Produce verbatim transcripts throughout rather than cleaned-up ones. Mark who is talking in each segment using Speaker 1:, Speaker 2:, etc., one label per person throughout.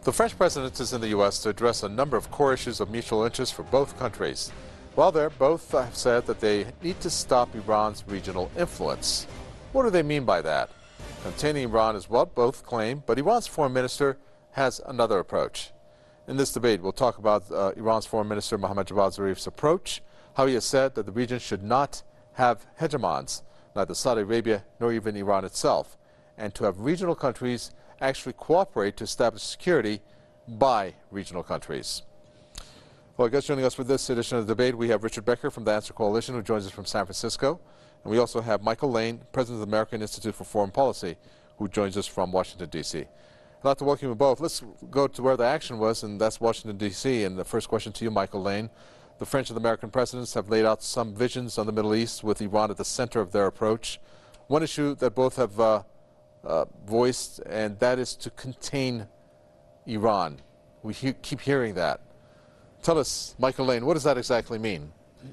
Speaker 1: The French president is in the U S to address a number of core issues of mutual interest for both countries. While there, both have said that they need to stop Iran's regional influence. What do they mean by that? Containing Iran is what both claim, but Iran's foreign minister has another approach. In this debate, we'll talk about uh, Iran's foreign minister Mohammad Javad Zarif's approach, how he has said that the region should not have hegemons, neither Saudi Arabia nor even Iran itself, and to have regional countries actually cooperate to establish security by regional countries. Well, I guess joining us for this edition of the debate, we have Richard Becker from the Answer Coalition, who joins us from San Francisco. And we also have Michael Lane, president of the American Institute for Foreign Policy, who joins us from Washington, D C I'd like to welcome you both. Let's go to where the action was, and that's Washington, D C And the first question to you, Michael Lane. The French and the American presidents have laid out some visions on the Middle East with Iran at the center of their approach. One issue that both have uh, uh, voiced, and that is to contain Iran. We he keep hearing that. Tell us, Michael Lane, what does that exactly mean?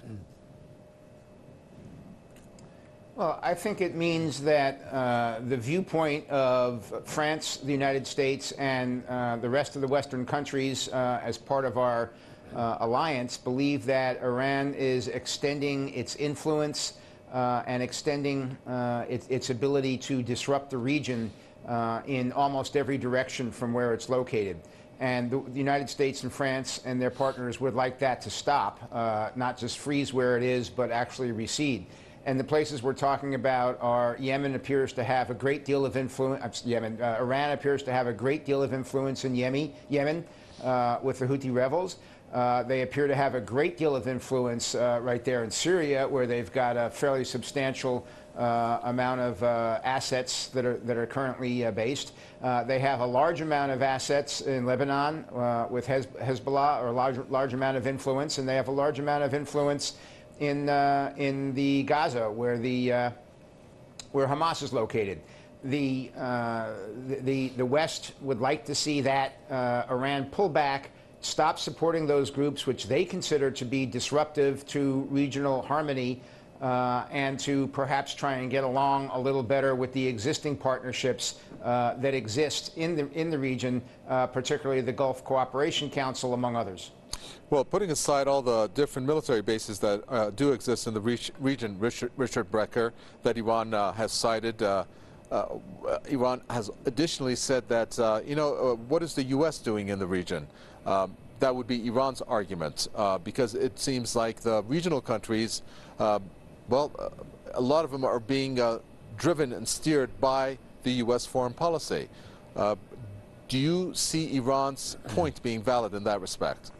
Speaker 2: Well, I think it means that uh, the viewpoint of France, the United States, and uh, the rest of the Western countries uh, as part of our uh, alliance believe that Iran is extending its influence uh, and extending uh, its, its ability to disrupt the region uh, in almost every direction from where it's located. And the, the United States and France and their partners would like that to stop, uh, not just freeze where it is, but actually recede. And the places we're talking about are Yemen appears to have a great deal of influence. Yemen, uh, Iran appears to have a great deal of influence in Yemen, Yemen uh, with the Houthi rebels. Uh, they appear to have a great deal of influence uh, right there in Syria, where they've got a fairly substantial uh, amount of uh, assets that are that are currently uh, based. Uh, they have a large amount of assets in Lebanon uh, with Hez Hezbollah, or a large large amount of influence, and they have a large amount of influence in uh, in the Gaza, where the uh, where Hamas is located. The, uh, the the West would like to see that uh, Iran pull back, stop supporting those groups which they consider to be disruptive to regional harmony, uh, and to perhaps try and get along a little better with the existing partnerships uh, that exist in the in the region, uh, particularly the Gulf Cooperation Council, among others.
Speaker 1: Well, putting aside all the different military bases that uh, do exist in the re region, Richard, Richard Becker, that Iran uh, has cited, uh, uh, Iran has additionally said that, uh, you know, uh, what is the U S doing in the region? Um, that would be Iran's argument, uh, because it seems like the regional countries, uh, well, uh, a lot of them are being uh, driven and steered by the U S foreign policy. Uh, do you see Iran's point being valid in that respect?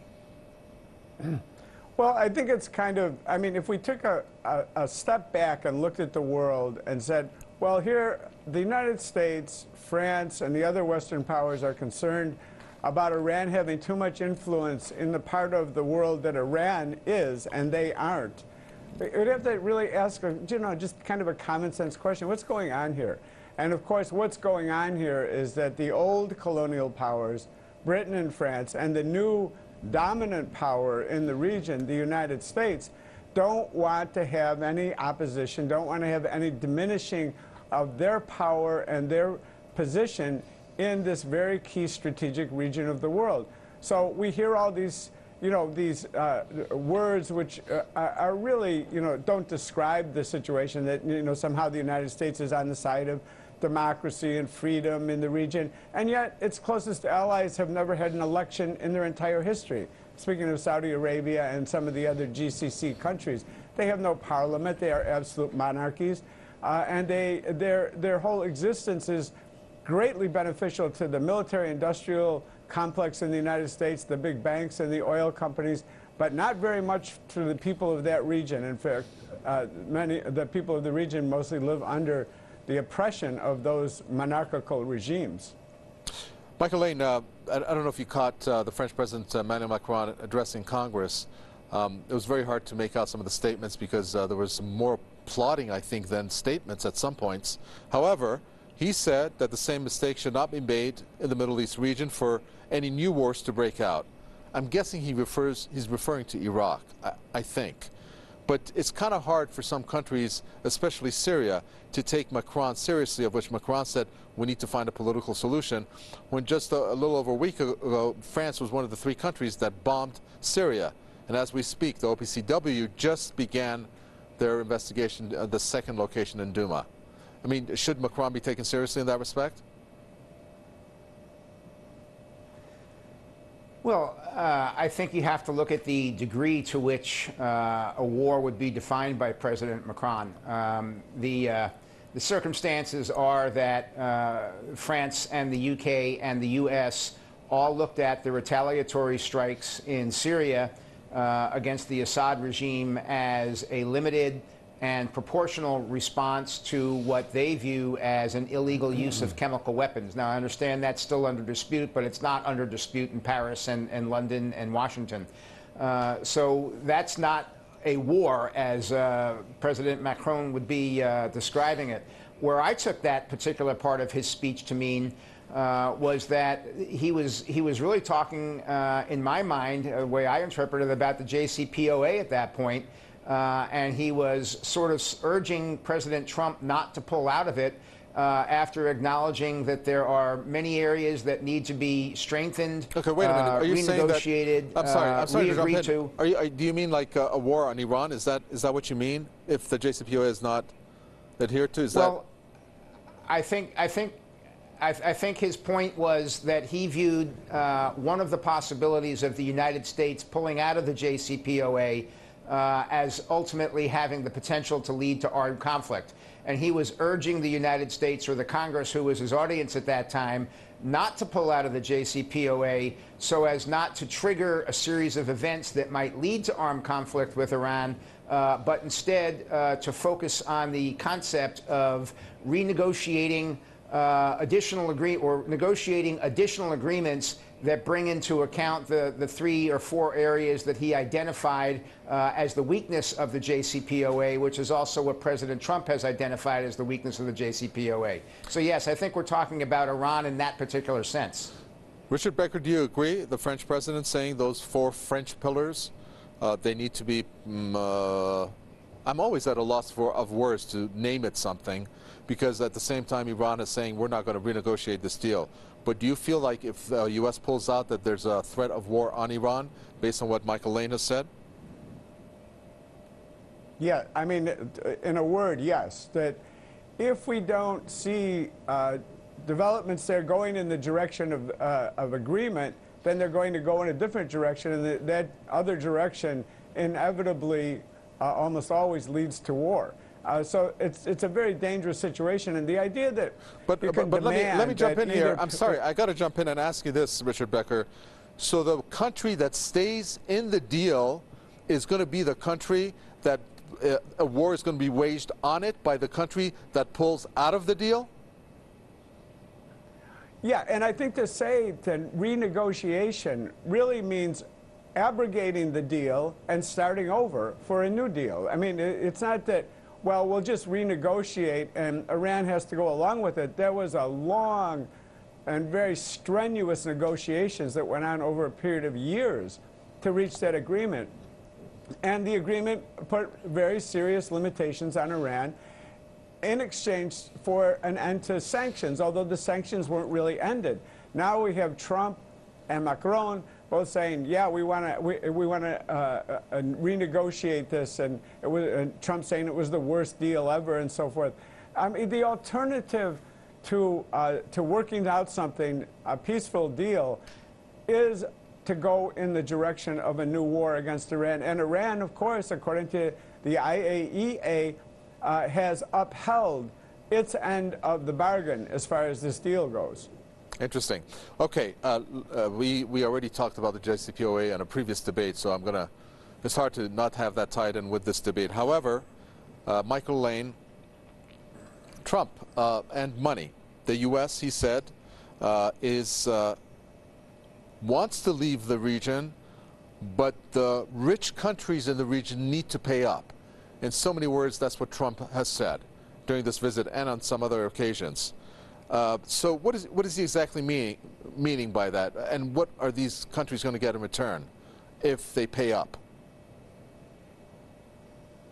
Speaker 3: Well, I think it's kind of, I mean, if we took a, a, a step back and looked at the world and said, well, here, the United States, France, and the other Western powers are concerned about Iran having too much influence in the part of the world that Iran is, and they aren't. We'd have to really ask, you know, just kind of a common sense question, what's going on here? And of course, what's going on here is that the old colonial powers, Britain and France, and the new dominant power in the region, the United States, don't want to have any opposition, don't want to have any diminishing of their power and their position in this very key strategic region of the world. So we hear all these, you know, these uh, words which uh, are really, you know, don't describe the situation, that, you know, somehow the United States is on the side of democracy and freedom in the region, and yet its closest allies have never had an election in their entire history. Speaking of Saudi Arabia and some of the other G C C countries, they have no parliament, they are absolute monarchies, uh, and they, their, their whole existence is greatly beneficial to the military-industrial complex in the United States, the big banks and the oil companies, but not very much to the people of that region. In fact, uh, many the people of the region mostly live under the oppression of those monarchical regimes.
Speaker 1: Michael Lane, uh, I, I don't know if you caught uh, the French President uh, Emmanuel Macron addressing Congress. Um, it was very hard to make out some of the statements because uh, there was some more plotting, I think, than statements at some points. However, he said that the same mistake should not be made in the Middle East region for any new wars to break out. I'm guessing he refers, he's referring to Iraq, I, I think. But it's kind of hard for some countries, especially Syria, to take Macron seriously, of which Macron said we need to find a political solution, when just a, a little over a week ago, France was one of the three countries that bombed Syria. And as we speak, the O P C W just began their investigation of the second location in Douma. I mean, should Macron be taken seriously in that respect?
Speaker 2: Well, uh, I think you have to look at the degree to which uh, a war would be defined by President Macron. Um, the, uh, the circumstances are that uh, France and the U K and the U S all looked at the retaliatory strikes in Syria uh, against the Assad regime as a limited and proportional response to what they view as an illegal use of chemical weapons. Now, I understand that's still under dispute, but it's not under dispute in Paris and, and London and Washington. Uh, so that's not a war, as uh, President Macron would be uh, describing it. Where I took that particular part of his speech to mean uh, was that he was, he was really talking, uh, in my mind, the way I interpreted, about the J C P O A at that point. Uh, and he was sort of urging President Trump not to pull out of it uh, after acknowledging that there are many areas that need to be strengthened,
Speaker 1: okay, wait a minute. Are you
Speaker 2: renegotiated,
Speaker 1: saying that, I'm sorry, I'm sorry
Speaker 2: uh,
Speaker 1: to jump in.
Speaker 2: to.
Speaker 1: Are you, are, do you mean like a, a war on Iran? Is that is that what you mean? If the J C P O A is not adhered to, is
Speaker 2: well, that? I think I think. I, I think his point was that he viewed uh, one of the possibilities of the United States pulling out of the J C P O A Uh, as ultimately having the potential to lead to armed conflict. And he was urging the United States, or the Congress, who was his audience at that time, not to pull out of the J C P O A so as not to trigger a series of events that might lead to armed conflict with Iran, uh, but instead uh, to focus on the concept of renegotiating uh, additional agree or negotiating additional agreements that bring into account the, the three or four areas that he identified uh, as the weakness of the J C P O A, which is also what President Trump has identified as the weakness of the J C P O A. So, yes, I think we're talking about Iran in that particular sense.
Speaker 1: Richard Becker, do you agree? The French president saying those four French pillars, uh, they need to be, um, uh, I'm always at a loss for, of words to name it something, because at the same time Iran is saying we're not going to renegotiate this deal. But do you feel like if the U S pulls out that there's a threat of war on Iran, based on what Michael Lane has said?
Speaker 3: Yeah, I mean, in a word, yes. That if we don't see uh, developments there going in the direction of, uh, of agreement, then they're going to go in a different direction, and that, that other direction inevitably uh, almost always leads to war. Uh, so it's it's a very dangerous situation, and the idea that
Speaker 1: but
Speaker 3: you can
Speaker 1: but, but let me let me jump in here. I'm sorry, I got to jump in and ask you this, Richard Becker. So the country that stays in the deal is going to be the country that uh, a war is going to be waged on it by the country that pulls out of the deal?
Speaker 3: Yeah, and I think to say that renegotiation really means abrogating the deal and starting over for a new deal. I mean, it, it's not that, well, we'll just renegotiate and Iran has to go along with it. There was a long and very strenuous negotiations that went on over a period of years to reach that agreement. And the agreement put very serious limitations on Iran in exchange for an end to sanctions, although the sanctions weren't really ended. Now we have Trump and Macron both saying, yeah, we want to we, we want to uh, uh, renegotiate this, and, it was, and Trump saying it was the worst deal ever and so forth. I mean, the alternative to, uh, to working out something, a peaceful deal, is to go in the direction of a new war against Iran. And Iran, of course, according to the I A E A, uh, has upheld its end of the bargain as far as this deal goes.
Speaker 1: Interesting. Okay, uh, uh, we, we already talked about the J C P O A in a previous debate, so I'm going to, it's hard to not have that tied in with this debate. However, uh, Michael Lane, Trump uh, and money. The U S, he said, uh, is uh, wants to leave the region, but the rich countries in the region need to pay up. In so many words, that's what Trump has said during this visit and on some other occasions. Uh, so what is what is he exactly meaning meaning by that, and what are these countries going to get in return if they pay up?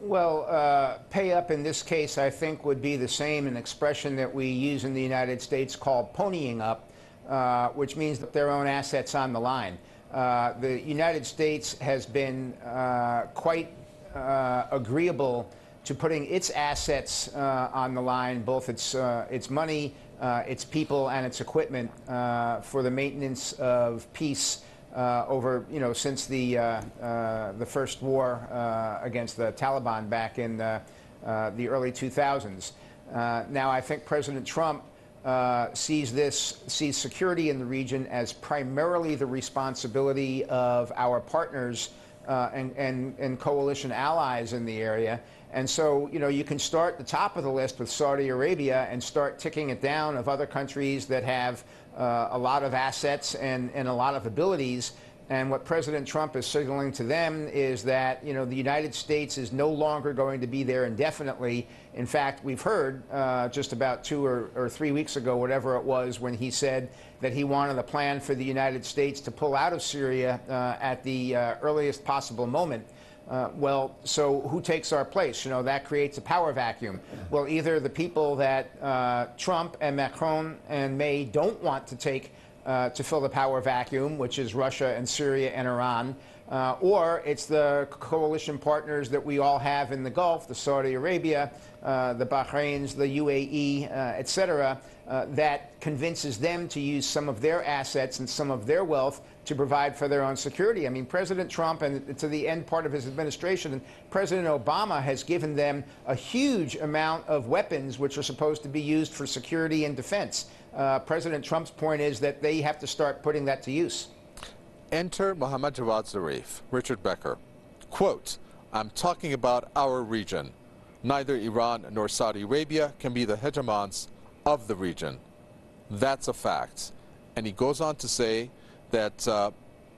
Speaker 2: Well, uh, pay up in this case, I think, would be the same, an expression that we use in the United States called ponying up, uh, which means that their own assets on the line. Uh, the United States has been uh, quite uh, agreeable to putting its assets uh, on the line, both its, uh, its money, uh, its people, and its equipment uh, for the maintenance of peace Uh, over, you know, since the uh, uh, the first war uh, against the Taliban back in the, uh, the early two thousands. Uh, now, I think President Trump uh, sees this, sees security in the region as primarily the responsibility of our partners uh, and, and, and coalition allies in the area. And so, you know, you can start the top of the list with Saudi Arabia and start ticking it down of other countries that have uh, a lot of assets and, and a lot of abilities. And what President Trump is signaling to them is that, you know, the United States is no longer going to be there indefinitely. In fact, we've heard uh, just about two or, or three weeks ago, whatever it was, when he said that he wanted a plan for the United States to pull out of Syria uh, at the uh, earliest possible moment. Uh, well, so who takes our place? You know, that creates a power vacuum. Well, either the people that uh, Trump and Macron and May don't want to take uh, to fill the power vacuum, which is Russia and Syria and Iran, uh, or it's the coalition partners that we all have in the Gulf, the Saudi Arabia, uh, the Bahrains, the U A E, uh, et cetera, uh, that convinces them to use some of their assets and some of their wealth to provide for their own security. I mean, President Trump, and to the end part of his administration, and President Obama has given them a huge amount of weapons which are supposed to be used for security and defense. Uh, President Trump's point is that they have to start putting that to use.
Speaker 1: Enter Mohammad Javad Zarif, Richard Becker. Quote, "I'm talking about our region. Neither Iran nor Saudi Arabia can be the hegemons of the region. That's a fact." And he goes on to say that uh,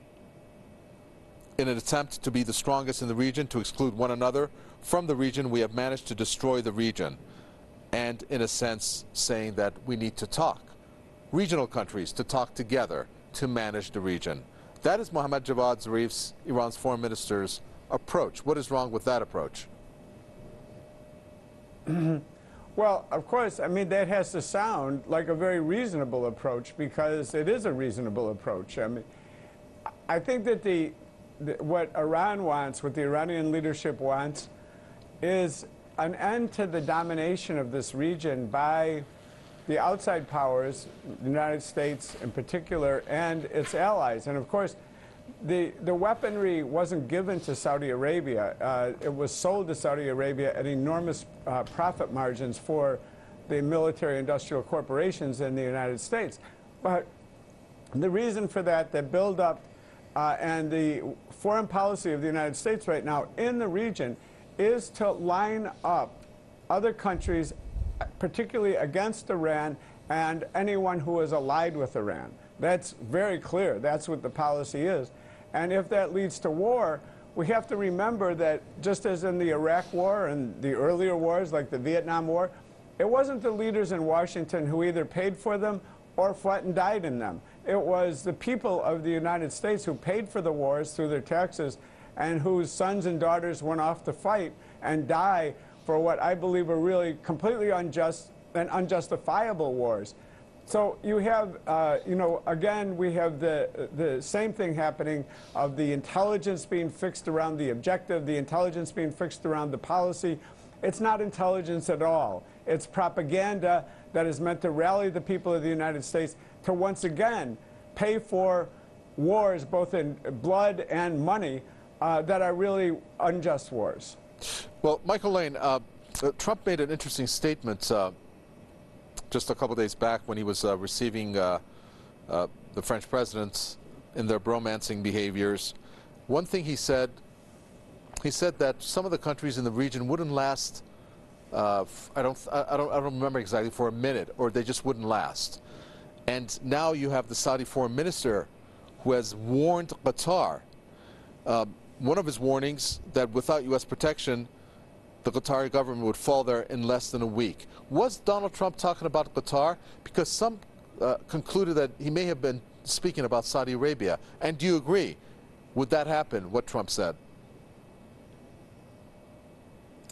Speaker 1: in an attempt to be the strongest in the region, to exclude one another from the region, we have managed to destroy the region. And in a sense, saying that we need to talk. Regional countries to talk together to manage the region. That is Mohammad Javad Zarif's, Iran's foreign minister's approach. What is wrong with that approach?
Speaker 3: Well, of course, I mean, that has to sound like a very reasonable approach, because it is a reasonable approach. I mean, I think that the, the what Iran wants, what the Iranian leadership wants, is an end to the domination of this region by the outside powers, the United States in particular, and its allies. And of course, the, the weaponry wasn't given to Saudi Arabia. Uh, it was sold to Saudi Arabia at enormous uh, profit margins for the military-industrial corporations in the United States. But the reason for that, the buildup uh, and the foreign policy of the United States right now in the region is to line up other countries, particularly against Iran and anyone who is allied with Iran. That's very clear. That's what the policy is. And if that leads to war, we have to remember that just as in the Iraq War and the earlier wars, like the Vietnam War, it wasn't the leaders in Washington who either paid for them or fought and died in them. It was the people of the United States who paid for the wars through their taxes and whose sons and daughters went off to fight and die for what I believe are really completely unjust and unjustifiable wars. So you have, uh, you know, again, we have the, the same thing happening of the intelligence being fixed around the objective, the intelligence being fixed around the policy. It's not intelligence at all. It's propaganda that is meant to rally the people of the United States to once again pay for wars, both in blood and money, uh, that are really unjust wars.
Speaker 1: Well, Michael Lane, uh, Trump made an interesting statement uh, just a couple days back when he was uh, receiving uh, uh, the French president in their bromancing behaviors. One thing he said, he said that some of the countries in the region wouldn't last, uh, I, don't, I, don't, I don't remember exactly, for a minute, or they just wouldn't last. And now you have the Saudi foreign minister who has warned Qatar. Uh, one of his warnings that without U S protection, the Qatari government would fall there in less than a week. Was Donald Trump talking about Qatar? Because some uh, concluded that he may have been speaking about Saudi Arabia. And do you agree? Would that happen, what Trump said?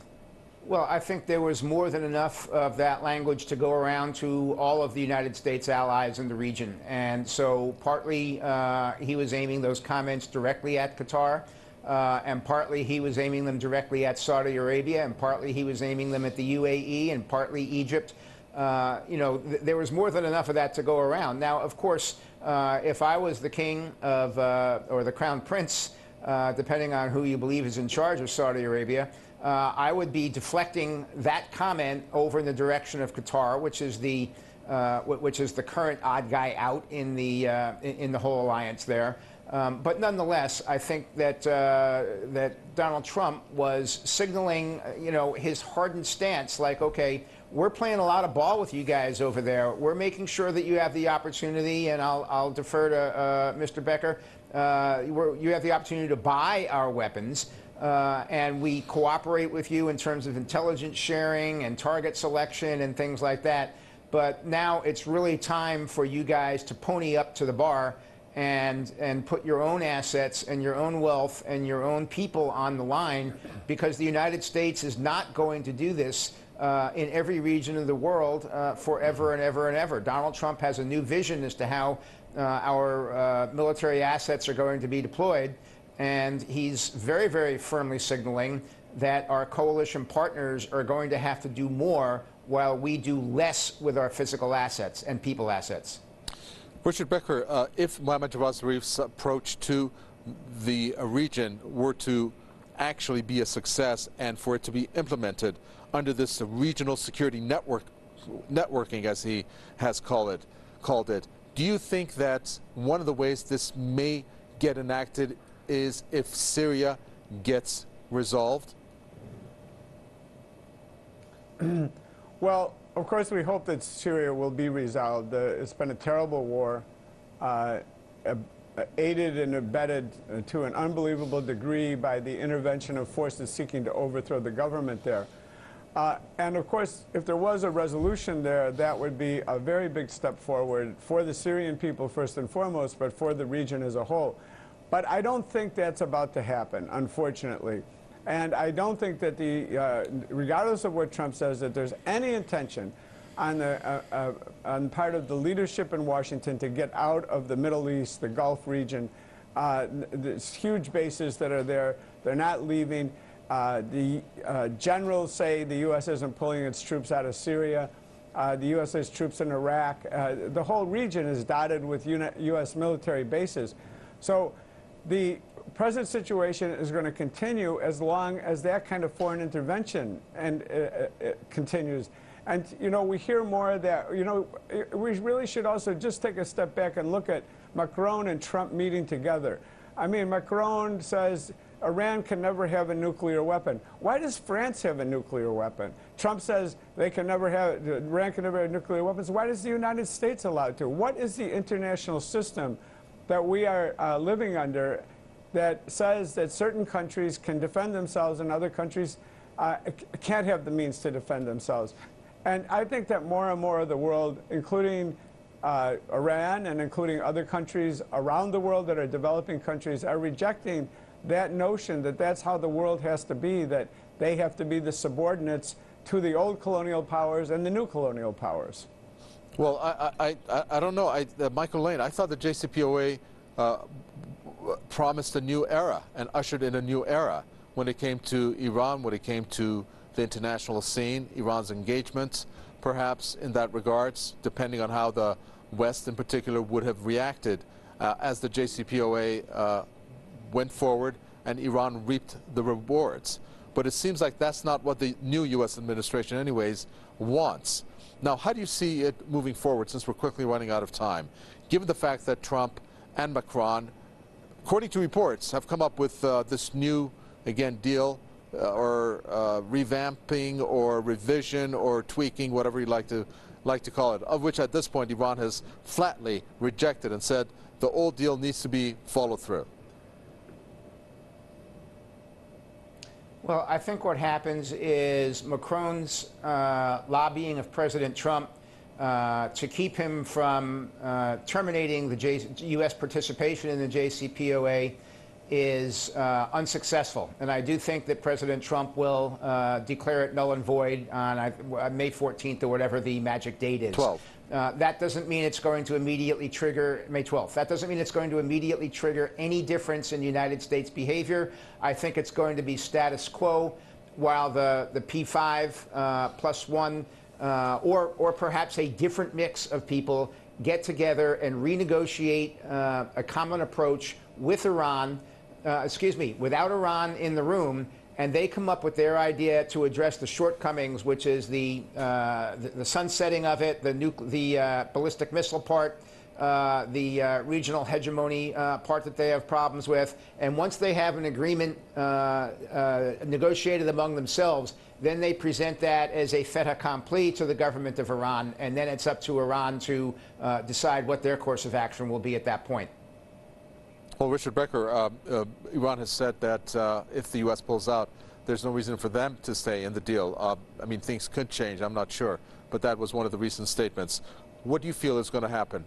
Speaker 2: Well, I think there was more than enough of that language to go around to all of the United States allies in the region. And so partly uh, he was aiming those comments directly at Qatar, uh, and partly he was aiming them directly at Saudi Arabia, and partly he was aiming them at the U A E, and partly Egypt. Uh, you know, th there was more than enough of that to go around. Now, of course, uh, if I was the king of, uh, or the crown prince, uh, depending on who you believe is in charge of Saudi Arabia, Uh, I would be deflecting that comment over in the direction of Qatar, which is the uh, which is the current odd guy out in the uh, in the whole alliance there. Um, but nonetheless, I think that uh, that Donald Trump was signaling, you know, his hardened stance, like, okay, we're playing a lot of ball with you guys over there. We're making sure that you have the opportunity, and I'll I'll defer to uh, Mister Becker. Uh, you have the opportunity to buy our weapons. Uh, and we cooperate with you in terms of intelligence sharing and target selection and things like that. But now it's really time for you guys to pony up to the bar and, and put your own assets and your own wealth and your own people on the line, because the United States is not going to do this uh, in every region of the world uh, forever and ever and ever. Donald Trump has a new vision as to how uh, our uh, military assets are going to be deployed. And he's very, very firmly signaling that our coalition partners are going to have to do more while we do less with our physical assets and people assets.
Speaker 1: Richard Becker, uh, if Mohammad Javad Zarif's approach to the uh, region were to actually be a success and for it to be implemented under this uh, regional security network, networking, as he has called it, called it, do you think that one of the ways this may get enacted is if Syria gets resolved?
Speaker 3: Well, of course, we hope that Syria will be resolved. Uh, it's been a terrible war, uh, aided and abetted to an unbelievable degree by the intervention of forces seeking to overthrow the government there. Uh, and of course, if there was a resolution there, that would be a very big step forward for the Syrian people first and foremost, but for the region as a whole. But I don't think that's about to happen, unfortunately. And I don't think that the, uh, regardless of what Trump says, that there's any intention on the uh, uh, on part of the leadership in Washington to get out of the Middle East, the Gulf region. Uh, there's huge bases that are there. They're not leaving. Uh, the uh, generals say the U S isn't pulling its troops out of Syria. Uh, the U S has troops in Iraq. Uh, the whole region is dotted with U S military bases. So the present situation is going to continue as long as that kind of foreign intervention and uh, uh, continues. And, you know, we hear more of that. You know, we really should also just take a step back and look at Macron and Trump meeting together. I mean, Macron says Iran can never have a nuclear weapon. Why does France have a nuclear weapon? Trump says they can never have, Iran can never have nuclear weapons. Why does the United States allow it to? What is the international system that we are uh, living under that says that certain countries can defend themselves and other countries uh, can't have the means to defend themselves? And I think that more and more of the world, including uh, Iran and including other countries around the world that are developing countries, are rejecting that notion that that's how the world has to be, that they have to be the subordinates to the old colonial powers and the new colonial powers.
Speaker 1: Well, I, I, I don't know. I, uh, Michael Lane, I thought the J C P O A uh, promised a new era and ushered in a new era when it came to Iran, when it came to the international scene, Iran's engagement, perhaps in that regards, depending on how the West in particular would have reacted uh, as the J C P O A uh, went forward and Iran reaped the rewards. But it seems like that's not what the new U S administration anyways wants. Now, how do you see it moving forward, since we're quickly running out of time, given the fact that Trump and Macron, according to reports, have come up with uh, this new, again, deal uh, or uh, revamping or revision or tweaking, whatever you'd like to, like to call it, of which at this point Iran has flatly rejected and said the old deal needs to be followed through?
Speaker 2: Well, I think what happens is Macron's uh, lobbying of President Trump uh, to keep him from uh, terminating the J U S participation in the J C P O A is uh, unsuccessful. And I do think that President Trump will uh, declare it null and void on uh, May fourteenth or whatever the magic date is.
Speaker 1: twelve.
Speaker 2: Uh, that doesn't mean it's going to immediately trigger May twelfth. That doesn't mean it's going to immediately trigger any difference in United States behavior. I think it's going to be status quo while the, the P five uh, plus one uh, or, or perhaps a different mix of people get together and renegotiate uh, a common approach with Iran, uh, excuse me, without Iran in the room, and they come up with their idea to address the shortcomings, which is the uh, the, the sunsetting of it, the nucle the uh, ballistic missile part, uh, the uh, regional hegemony uh, part that they have problems with. And once they have an agreement uh, uh, negotiated among themselves, then they present that as a fait accompli to the government of Iran, and then it's up to Iran to uh, decide what their course of action will be at that point.
Speaker 1: Well, Richard Becker, uh, uh, Iran has said that uh, if the U S pulls out, there's no reason for them to stay in the deal. Uh, I mean, things could change, I'm not sure, but that was one of the recent statements. What do you feel is going to happen?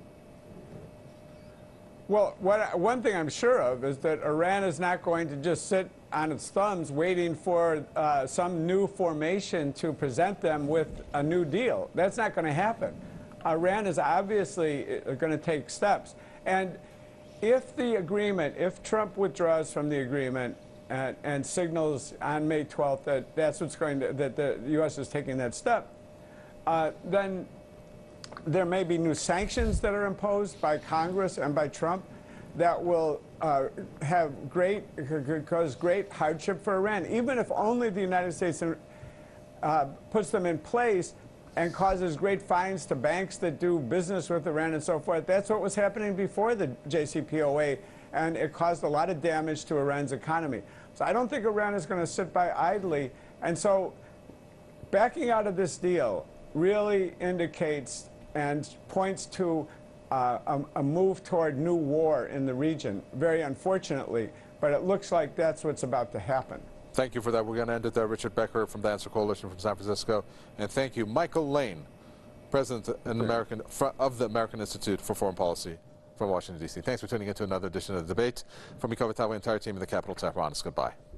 Speaker 3: Well, what, one thing I'm sure of is that Iran is not going to just sit on its thumbs waiting for uh, some new formation to present them with a new deal. That's not going to happen. Iran is obviously going to take steps. And if the agreement, if Trump withdraws from the agreement and, and signals on May twelfth that that's what's going to, that the U S is taking that step, uh, then there may be new sanctions that are imposed by Congress and by Trump that will uh, have great, cause great hardship for Iran, even if only the United States uh, puts them in place and causes great fines to banks that do business with Iran and so forth. That's what was happening before the J C P O A, and it caused a lot of damage to Iran's economy. So I don't think Iran is going to sit by idly. And so backing out of this deal really indicates and points to uh, a, a move toward new war in the region, very unfortunately, but it looks like that's what's about to happen.
Speaker 1: Thank you for that. We're going to end it there. Richard Becker from the Answer Coalition from San Francisco. And thank you, Michael Lane, President in American, of the American Institute for Foreign Policy from Washington, D C Thanks for tuning in to another edition of The Debate. From me, cover the entire team in the capital, Tehran. Goodbye.